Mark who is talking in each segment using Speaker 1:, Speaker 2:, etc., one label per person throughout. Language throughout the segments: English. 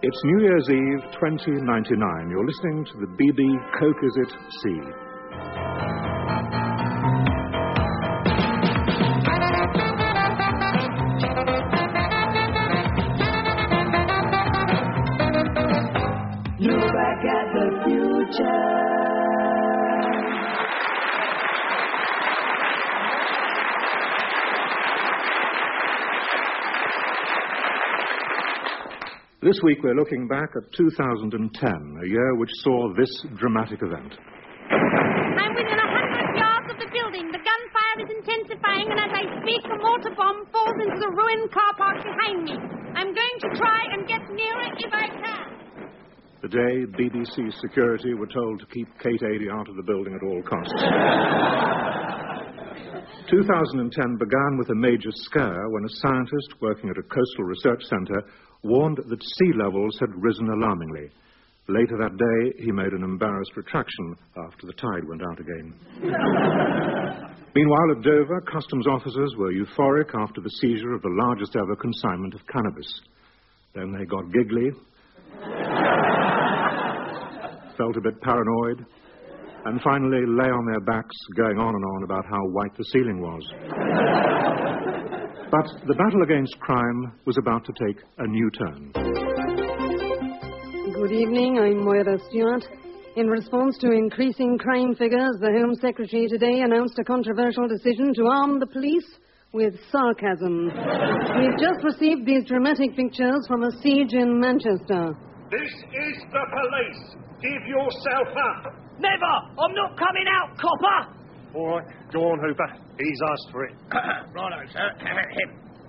Speaker 1: It's New Year's Eve 2099. You're listening to the BB Coke Is It C.
Speaker 2: Look back at the future.
Speaker 1: This week we're looking back at 2010, a year which saw this dramatic event.
Speaker 3: I'm within 100 yards of the building. The gunfire is intensifying, and as I speak, a mortar bomb falls into the ruined car park behind me. I'm going to try and get nearer if I can.
Speaker 1: The day BBC security were told to keep Kate Adie out of the building at all costs. 2010 began with a major scare when a scientist working at a coastal research centre warned that sea levels had risen alarmingly. Later that day, he made an embarrassed retraction after the tide went out again. Meanwhile, at Dover, customs officers were euphoric after the seizure of the largest ever consignment of cannabis. Then they got giggly, felt a bit paranoid, and finally lay on their backs going on and on about how white the ceiling was. But the battle against crime was about to take a new turn.
Speaker 4: Good evening, I'm Moira Stewart. In response to increasing crime figures, the Home Secretary today announced a controversial decision to arm the police with sarcasm. We've just received these dramatic pictures from a siege in Manchester.
Speaker 5: This is the police. Give yourself up.
Speaker 6: Never! I'm not coming out, copper!
Speaker 5: All right, go on, Hooper. He's asked for it.
Speaker 6: Righto, sir. Him.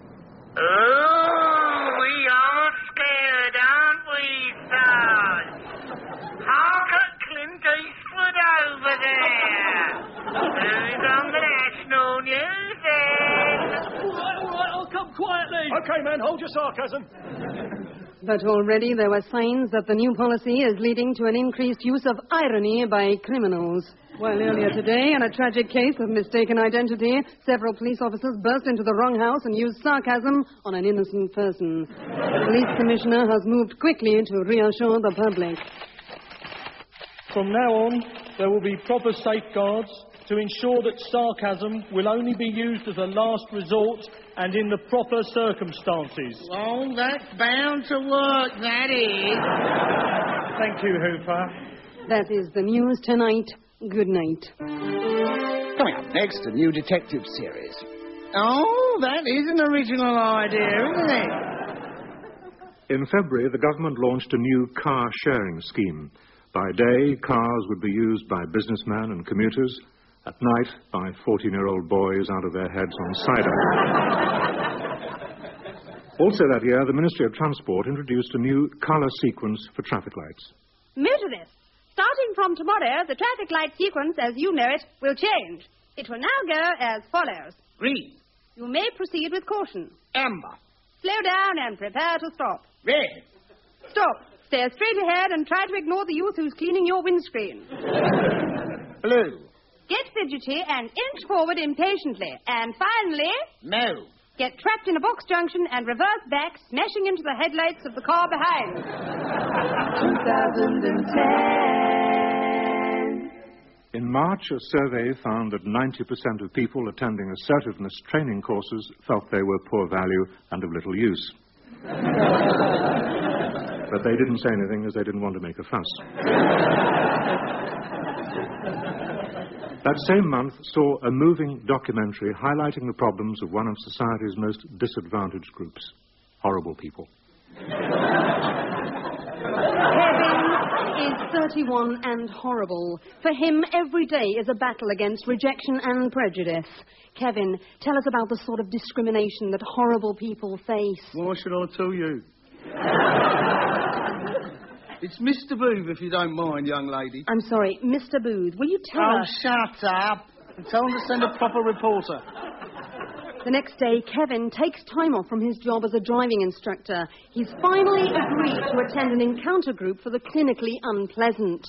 Speaker 7: Oh, we are scared, aren't we, sir? Hark at Clint Eastwood over there. Who's on the national news then?
Speaker 6: All right, I'll come quietly.
Speaker 5: Okay, man, hold your sarcasm.
Speaker 4: But already there were signs that the new policy is leading to an increased use of irony by criminals. While earlier today, in a tragic case of mistaken identity, several police officers burst into the wrong house and used sarcasm on an innocent person. The police commissioner has moved quickly to reassure the public.
Speaker 8: From now on, there will be proper safeguards to ensure that sarcasm will only be used as a last resort and in the proper circumstances.
Speaker 7: Oh, that's bound to work, that is.
Speaker 8: Thank you, Hooper.
Speaker 4: That is the news tonight. Good night.
Speaker 9: Coming up next, a new detective series. Oh, that is an original idea, isn't it?
Speaker 1: In February, the government launched a new car sharing scheme. By day, cars would be used by businessmen and commuters. At night, by 14-year-old boys out of their heads on cider. Also that year, the Ministry of Transport introduced a new colour sequence for traffic lights.
Speaker 3: Motorists, starting from tomorrow, the traffic light sequence, as you know it, will change. It will now go as follows.
Speaker 7: Green.
Speaker 3: You may proceed with caution.
Speaker 7: Amber.
Speaker 3: Slow down and prepare to stop.
Speaker 7: Red.
Speaker 3: Stop. Stare straight ahead and try to ignore the youth who's cleaning your windscreen.
Speaker 7: Blue.
Speaker 3: Get fidgety and inch forward impatiently. And finally...
Speaker 7: No.
Speaker 3: Get trapped in a box junction and reverse back, smashing into the headlights of the car behind.
Speaker 2: 2010.
Speaker 1: In March, a survey found that 90% of people attending assertiveness training courses felt they were poor value and of little use. But they didn't say anything as they didn't want to make a fuss. That same month saw a moving documentary highlighting the problems of one of society's most disadvantaged groups, horrible people.
Speaker 4: Kevin is 31 and horrible. For him, every day is a battle against rejection and prejudice. Kevin, tell us about the sort of discrimination that horrible people face.
Speaker 9: Why should I tell you? It's Mr. Booth, if you don't mind, young lady.
Speaker 4: I'm sorry, Mr. Booth, will you tell us...
Speaker 9: shut up. And tell him to send a proper reporter.
Speaker 4: The next day, Kevin takes time off from his job as a driving instructor. He's finally agreed to attend an encounter group for the clinically unpleasant.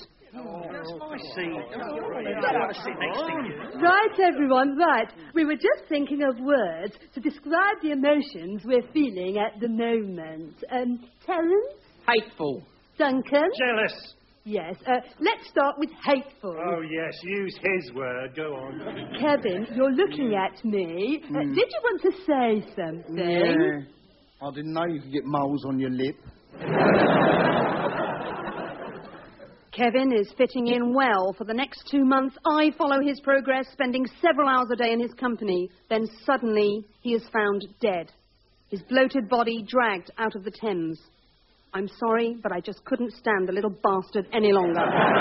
Speaker 10: Right, everyone, right. We were just thinking of words to describe the emotions we're feeling at the moment. Terence?
Speaker 11: Hateful.
Speaker 10: Duncan?
Speaker 5: Jealous.
Speaker 10: Yes. Let's start with hateful.
Speaker 5: Oh, yes, use his word. Go on.
Speaker 10: Kevin, you're looking at me. Did you want to say something?
Speaker 9: Yeah. I didn't know you could get moles on your lip.
Speaker 4: Kevin is fitting in well. For the next 2 months, I follow his progress, spending several hours a day in his company. Then suddenly, he is found dead. His bloated body dragged out of the Thames. I'm sorry, but I just couldn't stand the little bastard any longer.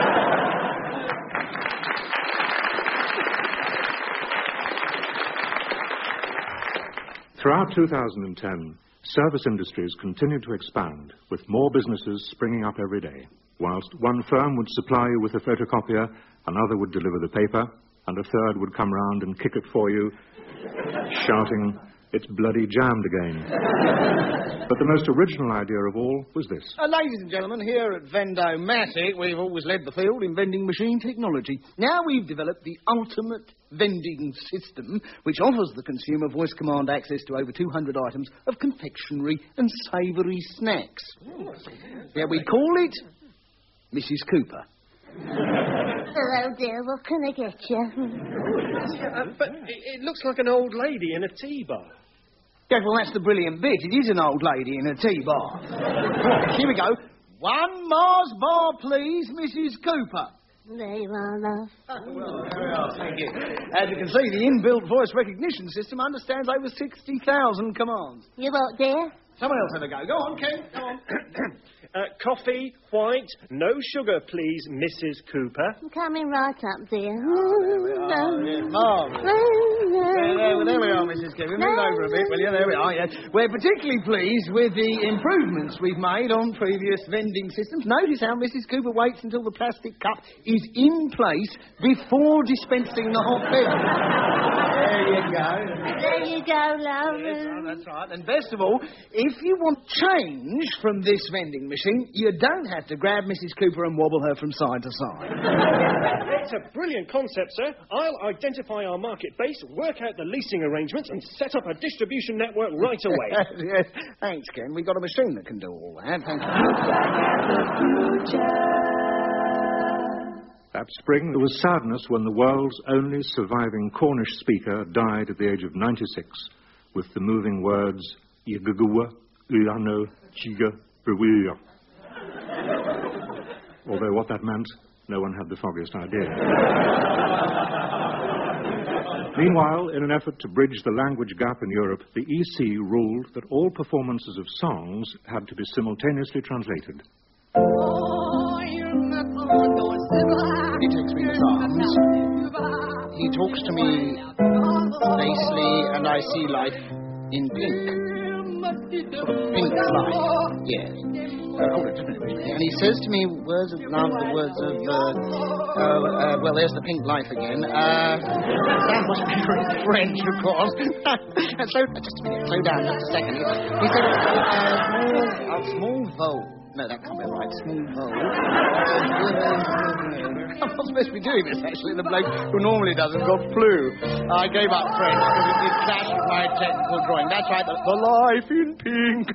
Speaker 1: Throughout 2010, service industries continued to expand, with more businesses springing up every day. Whilst one firm would supply you with a photocopier, another would deliver the paper, and a third would come round and kick it for you, shouting, "It's bloody jammed again." But the most original idea of all was this.
Speaker 9: Ladies and gentlemen, here at Vendomatic, we've always led the field in vending machine technology. Now we've developed the ultimate vending system, which offers the consumer voice command access to over 200 items of confectionery and savoury snacks. Yeah, we call it Mrs. Cooper.
Speaker 12: Hello, dear. What can I get you?
Speaker 13: But it looks like an old lady in a tea bar.
Speaker 9: Yes, well, that's the brilliant bit. It is an old lady in a tea bar. Here we go. 1 Mars bar, please, Mrs. Cooper.
Speaker 12: There you are, love.
Speaker 9: Thank you. As you can see, the inbuilt voice recognition system understands over 60,000 commands.
Speaker 12: You what, dear?
Speaker 9: Someone else had a go. Go on, Ken. Go on.
Speaker 13: Coffee, white, no sugar, please, Mrs. Cooper.
Speaker 12: I'm coming right up, dear.
Speaker 9: There we are. Yes, marvellous. There we are, Mrs. Cooper. Move over a bit, will you? There we are, yes. We're particularly pleased with the improvements we've made on previous vending systems. Notice how Mrs. Cooper waits until the plastic cup is in place before dispensing the hot beverage. There you go.
Speaker 12: There you go, love.
Speaker 9: Yes, that's right. And best of all, if you want change from this vending machine, you don't have to grab Mrs. Cooper and wobble her from side to side.
Speaker 13: It's a brilliant concept, sir. I'll identify our market base, work out the leasing arrangements, and set up a distribution network right away.
Speaker 9: Yes. Thanks, Ken. We've got a machine that can do all that. Thank you.
Speaker 1: That spring, there was sadness when the world's only surviving Cornish speaker died at the age of 96, with the moving words, "Yagagua, Uyano, Chiga, Bruya." Although what that meant, no one had the foggiest idea. Meanwhile, in an effort to bridge the language gap in Europe, the EC ruled that all performances of songs had to be simultaneously translated.
Speaker 9: He takes me in his arms. He talks to me nicely, and I see life in pink. Sort of pink light. Yes. Hold it, and he says to me words of love, the words of, well, there's the pink life again. That must be French, of course. And so, just a minute, slow down just a second. He said, a small vole. No, that can't be right. Small vole. I'm not supposed to be doing this, actually. The bloke who normally does it got flu. I gave up French because it did clash with my technical drawing. That's right, the life in pink.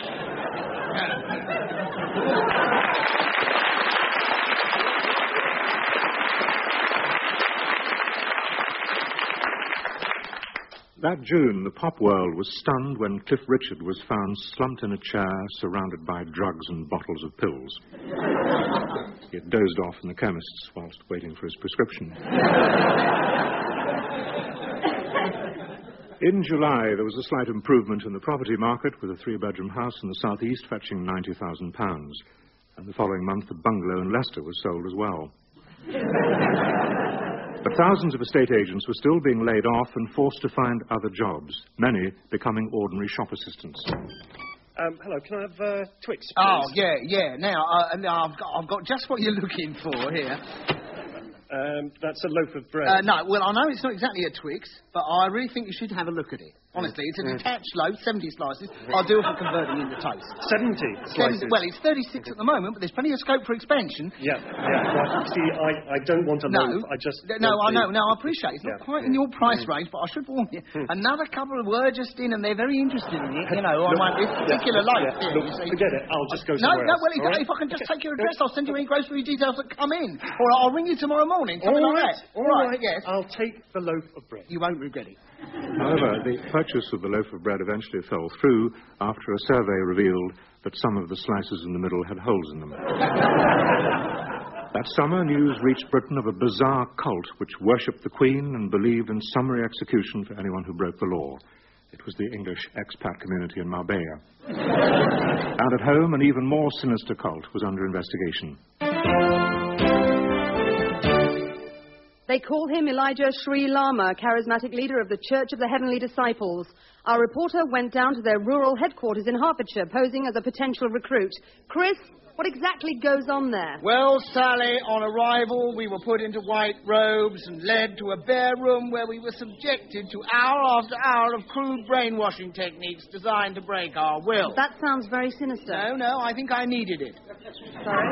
Speaker 1: That June, the pop world was stunned when Cliff Richard was found slumped in a chair surrounded by drugs and bottles of pills. He had dozed off in the chemist's whilst waiting for his prescription. In July, there was a slight improvement in the property market, with a 3-bedroom house in the southeast fetching £90,000. And the following month, a bungalow in Leicester was sold as well. But thousands of estate agents were still being laid off and forced to find other jobs, many becoming ordinary shop assistants.
Speaker 13: Hello, can I have Twix, please?
Speaker 9: Oh, yeah. Now, I've got just what you're looking for here.
Speaker 13: That's a loaf of bread.
Speaker 9: No, well, I know it's not exactly a Twix, but I really think you should have a look at it. Honestly, it's a detached loaf, 70 slices. I'll do it for converting into toast.
Speaker 13: 70 slices?
Speaker 9: Well, it's 36 at the moment, but there's plenty of scope for expansion.
Speaker 13: Yeah. Well, see, I don't want a loaf. I just...
Speaker 9: No, I know. No, I appreciate it. It's not quite in your price range, but I should warn you. Another couple were just in, and they're very interested in it, you know, on this particular loaf.
Speaker 13: Look, forget it. I'll just go somewhere else.
Speaker 9: Well, if I can just take your address, I'll send you any grocery details that come in. Or I'll ring you tomorrow morning, something like that.
Speaker 13: All right, yes. I'll take the loaf of bread.
Speaker 9: You won't regret it.
Speaker 1: However, the purchase of the loaf of bread eventually fell through after a survey revealed that some of the slices in the middle had holes in them. That summer, news reached Britain of a bizarre cult which worshipped the Queen and believed in summary execution for anyone who broke the law. It was the English expat community in Marbella. And at home, an even more sinister cult was under investigation.
Speaker 4: They call him Elijah Sri Lama, charismatic leader of the Church of the Heavenly Disciples. Our reporter went down to their rural headquarters in Hertfordshire, posing as a potential recruit. Chris, what exactly goes on there?
Speaker 9: Well, Sally, on arrival, we were put into white robes and led to a bare room where we were subjected to hour after hour of crude brainwashing techniques designed to break our will.
Speaker 4: That sounds very sinister.
Speaker 9: No, I think I needed it.
Speaker 4: Sorry?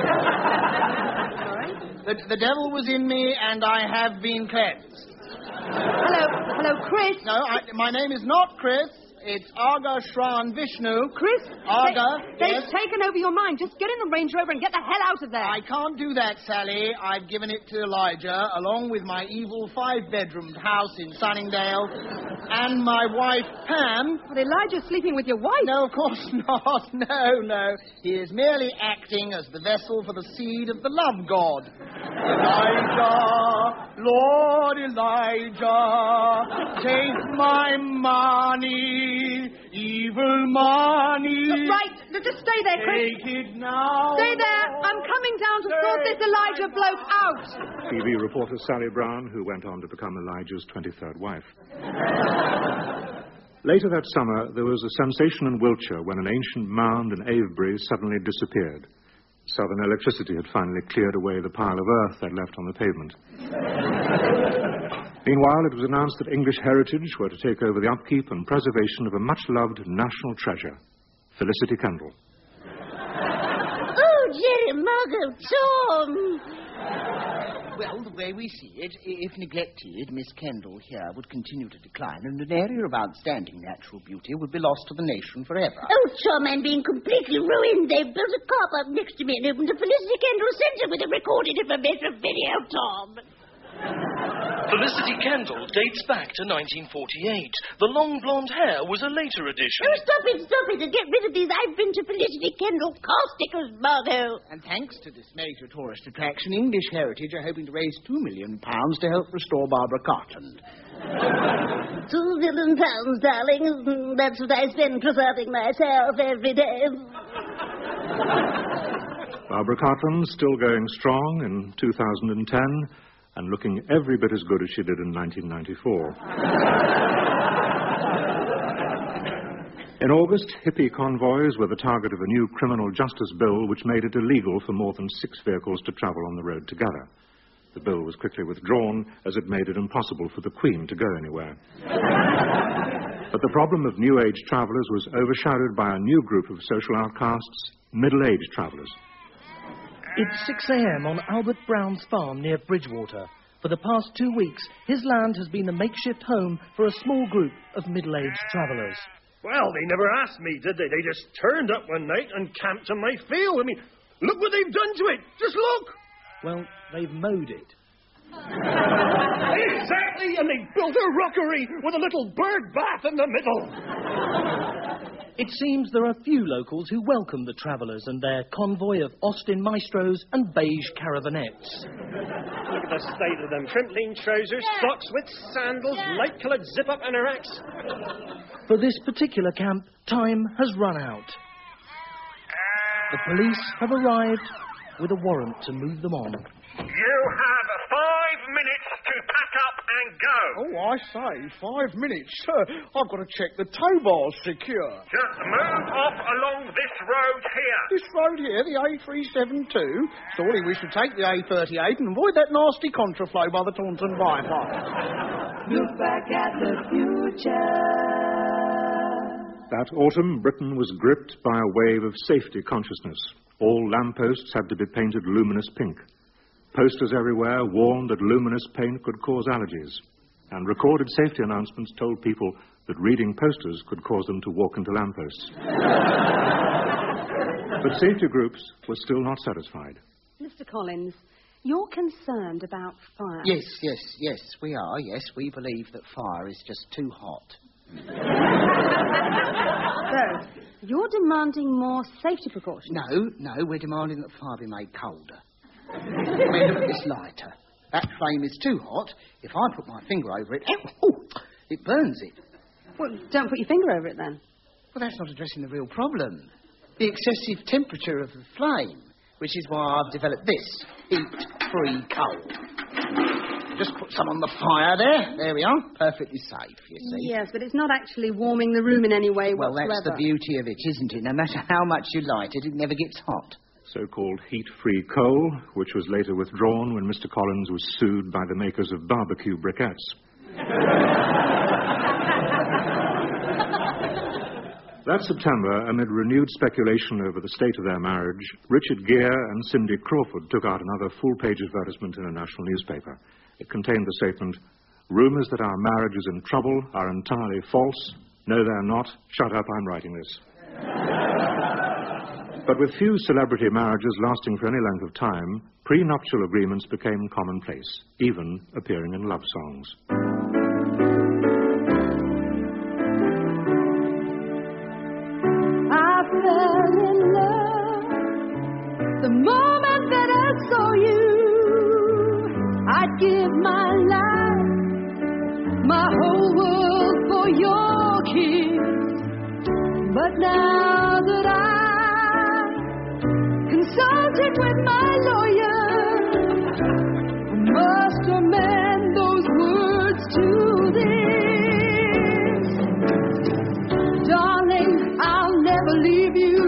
Speaker 9: The devil was in me, and I have been cleansed.
Speaker 4: Hello, Chris.
Speaker 9: No, my name is not Chris. It's Aga Shran Vishnu.
Speaker 4: Chris? They've
Speaker 9: yes?
Speaker 4: taken over your mind. Just get in the Range Rover and get the hell out of there.
Speaker 9: I can't do that, Sally. I've given it to Elijah, along with my evil 5-bedroomed house in Sunningdale, and my wife, Pam.
Speaker 4: But Elijah's sleeping with your wife.
Speaker 9: No, of course not. No. He is merely acting as the vessel for the seed of the love god. Elijah, Lord Elijah, take my money, evil money.
Speaker 4: Right, just stay there, Chris.
Speaker 9: Take it now.
Speaker 4: Stay there. I'm coming down to sort this Elijah bloke out.
Speaker 1: TV reporter Sally Brown, who went on to become Elijah's 23rd wife. Later that summer, there was a sensation in Wiltshire when an ancient mound in Avebury suddenly disappeared. Southern electricity had finally cleared away the pile of earth they'd left on the pavement. Meanwhile, it was announced that English Heritage were to take over the upkeep and preservation of a much-loved national treasure, Felicity Kendall.
Speaker 12: Oh, Jerry, Margot, Tom!
Speaker 9: Well, the way we see it, if neglected, Miss Kendall here would continue to decline, and an area of outstanding natural beauty would be lost to the nation forever.
Speaker 12: Oh, Tom, I'm being completely ruined. They've built a car park next to me and opened a Felicity Kendall Centre with a recorded information video, Tom.
Speaker 11: Felicity Kendall dates back to 1948. The long blonde hair was a later addition.
Speaker 12: Oh, stop it, and get rid of these I've been to Felicity Kendall car stickers, Margot.
Speaker 9: And thanks to this major tourist attraction, English Heritage are hoping to raise £2 million to help restore Barbara Cartland.
Speaker 12: £2 million, darling. That's what I spend preserving myself every day.
Speaker 1: Barbara Cartland still going strong in 2010 and looking every bit as good as she did in 1994. In August, hippie convoys were the target of a new criminal justice bill which made it illegal for more than 6 vehicles to travel on the road together. The bill was quickly withdrawn as it made it impossible for the Queen to go anywhere. But the problem of New Age travellers was overshadowed by a new group of social outcasts, middle-aged travellers.
Speaker 8: It's 6 a.m. on Albert Brown's farm near Bridgewater. For the past 2 weeks, his land has been a makeshift home for a small group of middle-aged travellers.
Speaker 13: Well, they never asked me, did they? They just turned up one night and camped on my field. I mean, look what they've done to it. Just look.
Speaker 8: Well, they've mowed it.
Speaker 13: Exactly, and they built a rockery with a little bird bath in the middle.
Speaker 8: It seems there are few locals who welcome the travellers and their convoy of Austin Maestros and beige caravanettes.
Speaker 13: Look at the state of them. Crimpling trousers, socks with sandals, light-coloured zip-up anoraks.
Speaker 8: For this particular camp, time has run out. The police have arrived with a warrant to move them on.
Speaker 5: You have 5 minutes to pack up and and go.
Speaker 9: Oh, I say, 5 minutes, sir. I've got to check the tow bar's secure.
Speaker 5: Just move off along this road here.
Speaker 9: This road here, the A372? Surely we should take the A38 and avoid that nasty contraflow by the Taunton bypass.
Speaker 2: Look back at the future.
Speaker 1: That autumn, Britain was gripped by a wave of safety consciousness. All lampposts had to be painted luminous pink. Posters everywhere warned that luminous paint could cause allergies. And recorded safety announcements told people that reading posters could cause them to walk into lampposts. But safety groups were still not satisfied.
Speaker 4: Mr. Collins, you're concerned about fire.
Speaker 9: Yes, we are. Yes, we believe that fire is just too hot.
Speaker 4: So, you're demanding more safety precautions?
Speaker 9: No, we're demanding that fire be made colder. I mean, look at this lighter. That flame is too hot. If I put my finger over it, it burns it.
Speaker 4: Well, don't put your finger over it then.
Speaker 9: Well, that's not addressing the real problem. The excessive temperature of the flame, which is why I've developed this heat-free coal. Just put some on the fire there. There we are. Perfectly safe, you see.
Speaker 4: Yes, but it's not actually warming the room in any way whatsoever.
Speaker 9: Well, that's the beauty of it, isn't it? No matter how much you light it, it never gets hot.
Speaker 1: So-called heat-free coal, which was later withdrawn when Mr. Collins was sued by the makers of barbecue briquettes. That September, amid renewed speculation over the state of their marriage, Richard Gere and Cindy Crawford took out another full-page advertisement in a national newspaper. It contained the statement, "Rumours that our marriage is in trouble are entirely false. No, they're not. Shut up, I'm writing this." But with few celebrity marriages lasting for any length of time, prenuptial agreements became commonplace, even appearing in love songs.
Speaker 2: I fell in love the moment that I saw you. I'd give my life, my whole world for your kiss. But now that I consulted with my lawyer, I must amend those words to this. Darling, I'll never leave you.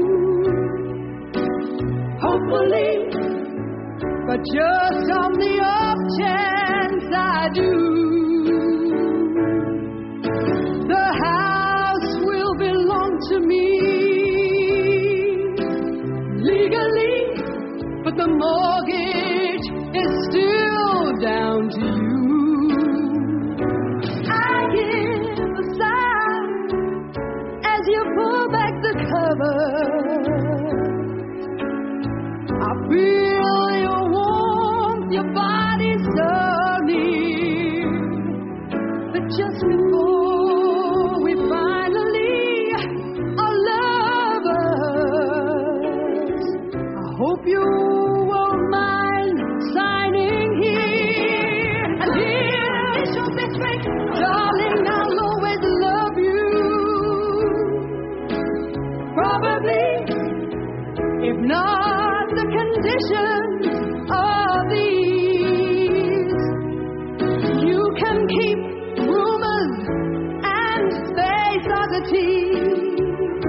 Speaker 2: Hopefully, but just on the off chance I do, the house will belong to me legally, but the mortgage is still down to you. I give a sigh as you pull back the cover. I feel your warmth, your body so near. But just before we finally are lovers, I hope you won't mind signing here. And here is your best friend, darling, I'll always love you. Probably, if not the conditions are these, you can keep rumors and space oddities,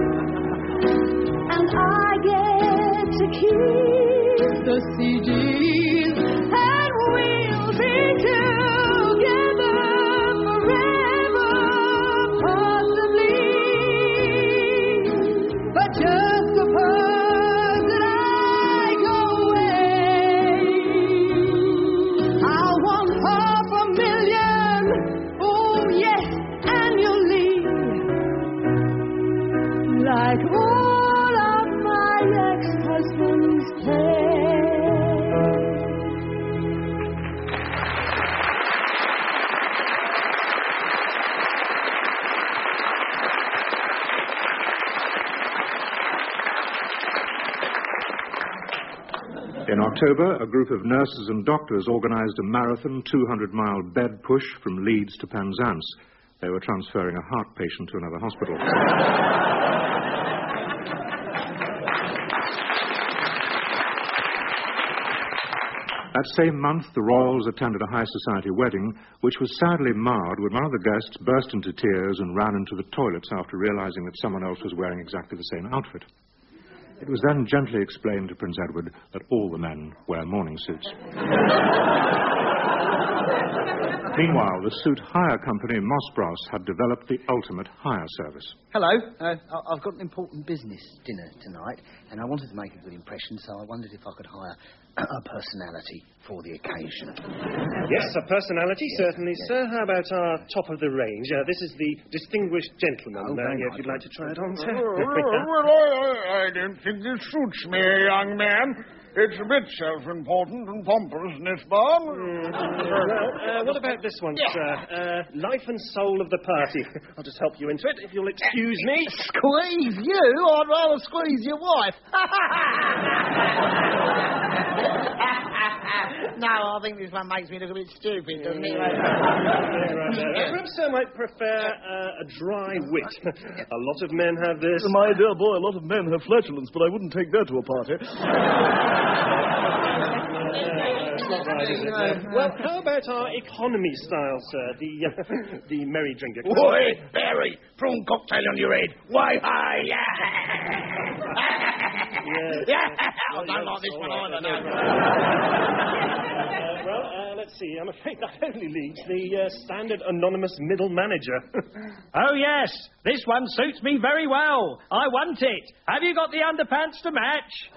Speaker 2: and I get to keep the CDs, and we'll be together forever, possibly. But just suppose that I go away, I'll want $500,000, oh yes, annually, like all of my ex-husbands pay.
Speaker 1: In October, a group of nurses and doctors organized a marathon 200-mile bed push from Leeds to Penzance. They were transferring a heart patient to another hospital. That same month, the royals attended a high society wedding, which was sadly marred when one of the guests burst into tears and ran into the toilets after realizing that someone else was wearing exactly the same outfit. It was then gently explained to Prince Edward that all the men wear morning suits. Meanwhile, the suit hire company Moss Bros had developed the ultimate hire service.
Speaker 9: Hello. I've got an important business dinner tonight, and I wanted to make a good impression, so I wondered if I could hire a personality for the occasion.
Speaker 13: Yes, a personality, certainly, sir. How about our top of the range? This is the distinguished gentleman. If you'd like to try it on, sir.
Speaker 14: I don't think this suits me, young man. It's a bit self-important and pompous, n'est-ce pas?
Speaker 13: Well, what about this one, sir? Life and soul of the party. I'll just help you into it, if you'll excuse me.
Speaker 9: Squeeze you? I'd rather squeeze your wife. No, I think this one makes me look a bit stupid, doesn't it?
Speaker 13: Perhaps sir might prefer a dry wit. A lot of men have this.
Speaker 8: My dear boy, a lot of men have flatulence, but I wouldn't take that to a party.
Speaker 13: It's not right, is it? Well, how about our economy style, sir? The merry drinker.
Speaker 14: Oi, Barry, prawn cocktail on your head. Why, hi,
Speaker 9: I don't like this one either, no.
Speaker 13: Let's see. I'm afraid that only leaves the standard anonymous middle manager.
Speaker 6: Oh, yes. This one suits me very well. I want it. Have you got the underpants to match?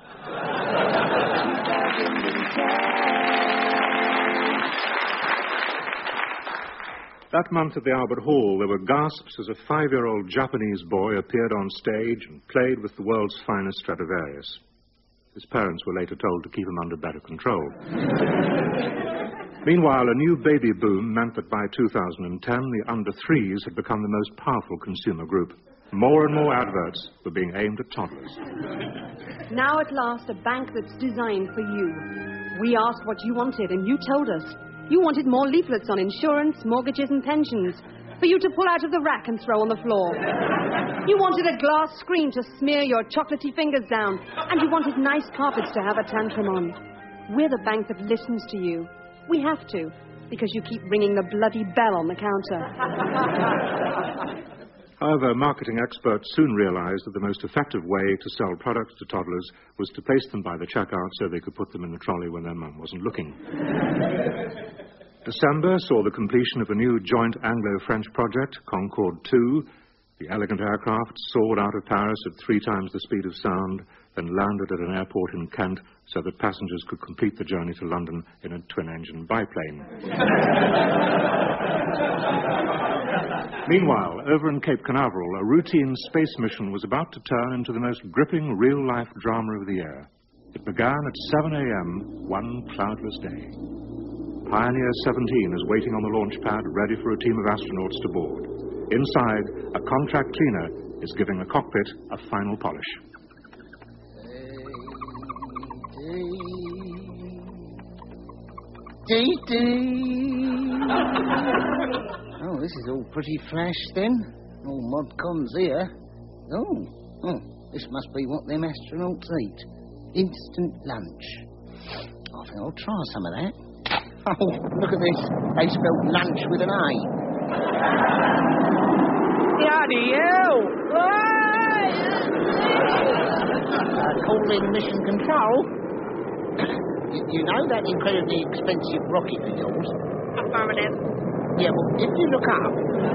Speaker 1: That month at the Albert Hall, there were gasps as a 5-year-old Japanese boy appeared on stage and played with the world's finest Stradivarius. His parents were later told to keep him under better control. Meanwhile, a new baby boom meant that by 2010, the under-3s had become the most powerful consumer group. More and more adverts were being aimed at toddlers.
Speaker 4: Now at last, a bank that's designed for you. We asked what you wanted, and you told us. You wanted more leaflets on insurance, mortgages, and pensions, for you to pull out of the rack and throw on the floor. You wanted a glass screen to smear your chocolatey fingers down, and you wanted nice carpets to have a tantrum on. We're the bank that listens to you. We have to, because you keep ringing the bloody bell on the counter.
Speaker 1: However, marketing experts soon realized that the most effective way to sell products to toddlers was to place them by the checkout so they could put them in the trolley when their mum wasn't looking. December saw the completion of a new joint Anglo-French project, Concorde 2. The elegant aircraft soared out of Paris at 3 times the speed of sound, then landed at an airport in Kent so that passengers could complete the journey to London in a twin-engine biplane. Meanwhile, over in Cape Canaveral, a routine space mission was about to turn into the most gripping real-life drama of the year. It began at 7 a.m. one cloudless day. Pioneer 17 is waiting on the launch pad, ready for a team of astronauts to board. Inside, a contract cleaner is giving the cockpit a final polish.
Speaker 9: Oh, this is all pretty flash, then. All mod cons here. Oh, this must be what them astronauts eat. Instant lunch. I think I'll try some of that. Oh, look at this. They spelled lunch with an A. Bloody hell! Calling mission control. You know that incredibly expensive rocket of yours?
Speaker 3: Affirmative.
Speaker 9: Yeah, well, if you look up...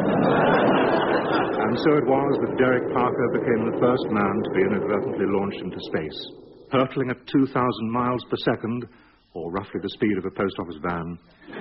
Speaker 1: And so it was that Derek Parker became the first man to be inadvertently launched into space, hurtling at 2,000 miles per second, or roughly the speed of a post office van.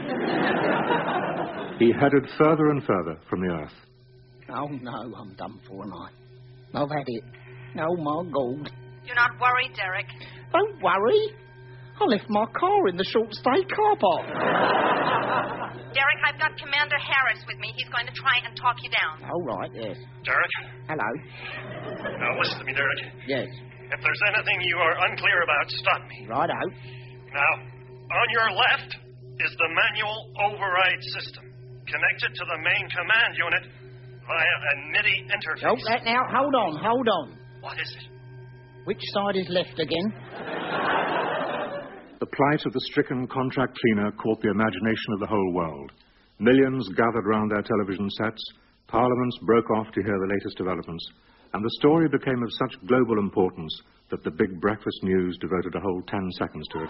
Speaker 1: He headed further and further from the Earth.
Speaker 9: Oh, no, I'm done for, and I've had it. Oh, my God.
Speaker 3: Do not worry, Derek.
Speaker 9: Don't worry. I left my car in the short-stay car park.
Speaker 3: Derek, I've got Commander Harris with me. He's going to try and talk you down.
Speaker 9: All right, yes.
Speaker 5: Derek?
Speaker 9: Hello.
Speaker 5: Now, listen to me, Derek.
Speaker 9: Yes.
Speaker 5: If there's anything you are unclear about, stop me.
Speaker 9: Righto.
Speaker 5: Now, on your left is the manual override system, connected to the main command unit via a MIDI interface.
Speaker 9: Oh, that now. Hold on.
Speaker 5: What is it?
Speaker 9: Which side is left again?
Speaker 1: the plight of the stricken contract cleaner caught the imagination of the whole world. Millions gathered round their television sets, parliaments broke off to hear the latest developments, and the story became of such global importance that the big breakfast news devoted a whole 10 seconds to it.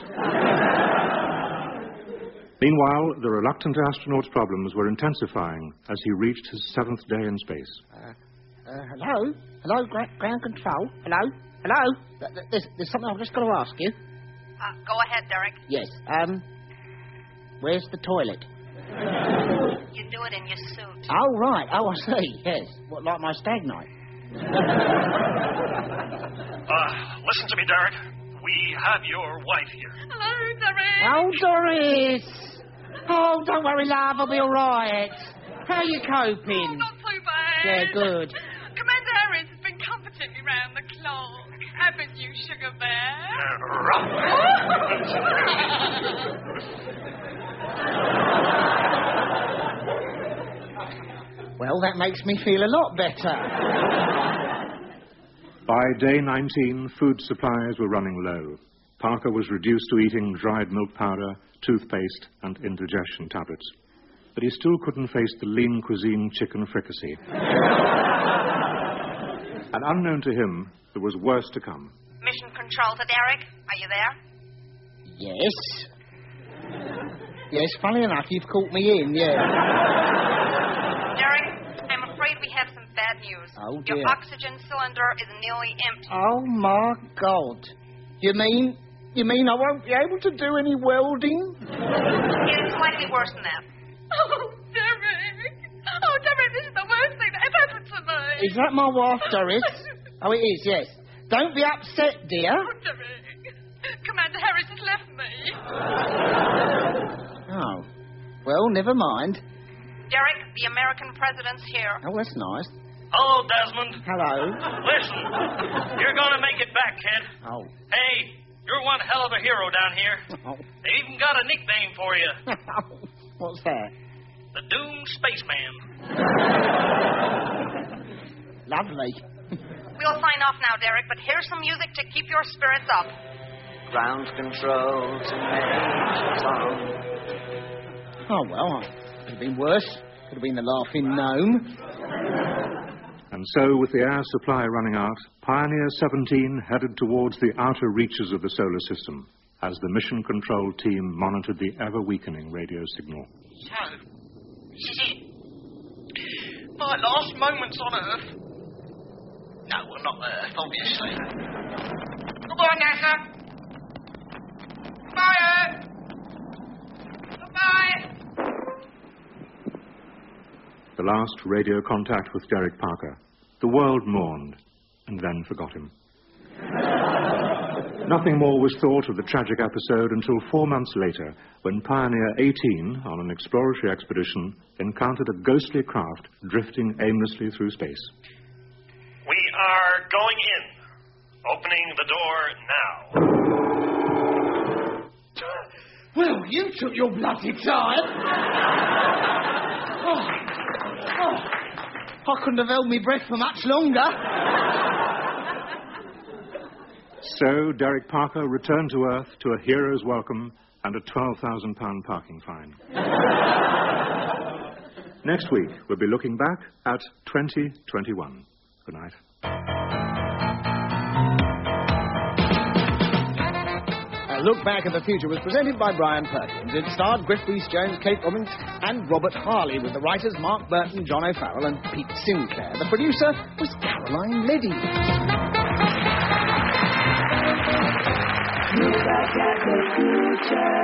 Speaker 1: Meanwhile, the reluctant astronaut's problems were intensifying as he reached his 7th day in space.
Speaker 9: Hello? Hello, ground control? Hello? Hello? There's something I've just got to ask you.
Speaker 15: Go ahead, Derek.
Speaker 9: Yes, where's the toilet?
Speaker 15: You do it in your suit.
Speaker 9: Oh, right. Oh, I see, yes. What, like my stag night?
Speaker 5: Listen to me, Derek. We have your wife here.
Speaker 15: Hello, Derek.
Speaker 9: Oh, Doris. Oh, don't worry, love. I'll be all right. How are you coping?
Speaker 15: Oh, not too bad.
Speaker 9: Yeah, good.
Speaker 15: Commander Harris has been comforting me round the clock. Haven't you, Sugar Bear?
Speaker 9: Well, that makes me feel a lot better.
Speaker 1: By day 19, food supplies were running low. Parker was reduced to eating dried milk powder, toothpaste, and indigestion tablets. But he still couldn't face the lean cuisine chicken fricassee. And unknown to him, there was worse to come.
Speaker 15: Mission Control to Derek. Are you there?
Speaker 9: Yes. Yes, funny enough, you've caught me in, yeah.
Speaker 15: Derek, I'm afraid we have some bad news.
Speaker 9: Oh, dear.
Speaker 15: Your oxygen cylinder is nearly empty.
Speaker 9: Oh, my God. You mean I won't be able to do any welding?
Speaker 15: It's slightly worse than that. Oh, Derek. Oh, Derek, this is the worst thing that ever happened to me.
Speaker 9: Is that my wife, Doris? Oh, it is, yes. Don't be upset, dear.
Speaker 15: Oh, Derek. Commander Harris has left me.
Speaker 9: Oh. Well, never mind.
Speaker 15: Derek, the American president's here.
Speaker 9: Oh, that's nice.
Speaker 11: Hello, Desmond.
Speaker 9: Hello.
Speaker 11: Listen, you're going to make it back, kid.
Speaker 9: Oh.
Speaker 11: Hey, you're one hell of a hero down here.
Speaker 9: Oh.
Speaker 11: They even got a nickname for you.
Speaker 9: What's that?
Speaker 11: The Doom Spaceman.
Speaker 9: Lovely.
Speaker 15: We'll sign off now, Derek, but here's some music to keep your spirits up.
Speaker 16: Ground control to Major Tom.
Speaker 9: Oh, well, could have been worse. Could have been the laughing gnome.
Speaker 1: And so, with the air supply running out, Pioneer 17 headed towards the outer reaches of the solar system as the mission control team monitored the ever-weakening radio signal.
Speaker 11: So, this is it. My last moments on Earth. No, well, not Earth, obviously. Goodbye, NASA. Bye, Earth. Goodbye.
Speaker 1: The last radio contact with Derek Parker. The world mourned and then forgot him. Nothing more was thought of the tragic episode until 4 months later, when Pioneer 18, on an exploratory expedition, encountered a ghostly craft drifting aimlessly through space.
Speaker 5: We are going in. Opening the door now.
Speaker 9: Well, you took your bloody time. I couldn't have held my breath for much longer.
Speaker 1: So, Derek Parker returned to Earth to a hero's welcome and a £12,000 parking fine. Next week, we'll be looking back at 2021. Good night.
Speaker 9: A Look Back at the Future was presented by Brian Perkins. It starred Griff Rhys-Jones, Kate Robbins, and Robert Harley, with the writers Mark Burton, John O'Farrell, and Pete Sinclair. The producer was Caroline Leddy.
Speaker 2: Look back at the future.